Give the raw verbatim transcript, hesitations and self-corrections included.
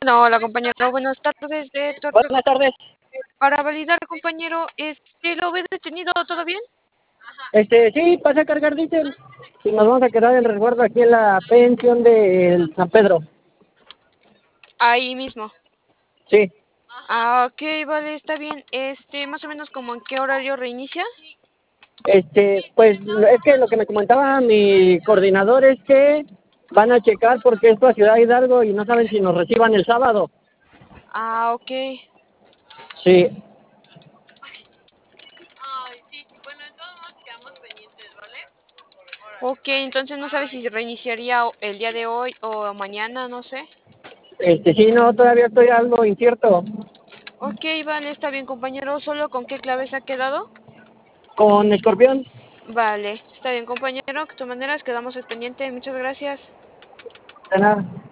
Bueno, hola compañero, buenas tardes. De Buenas tardes. Para validar, compañero, este, ¿lo ves detenido? ¿Todo bien? Este, sí, pasa a cargar, dicen. Y nos vamos a quedar en resguardo aquí en la pensión de San Pedro. Ahí mismo. Sí. Ah, ok, vale, está bien. Este, más o menos como en qué horario reinicia. Este, pues es que lo que me comentaba mi coordinador es que van a checar porque esto a Ciudad Hidalgo y no saben si nos reciban el sábado. Ah, ok. Sí. Ok, entonces no sabes si reiniciaría o- el día de hoy o mañana, no sé. Este, sí, no, todavía estoy algo incierto. Ok, vale, está bien, compañero. ¿Solo con qué clave se ha quedado? Con Escorpión. Vale, está bien, compañero. De todas maneras, quedamos al pendiente. Muchas gracias. De nada.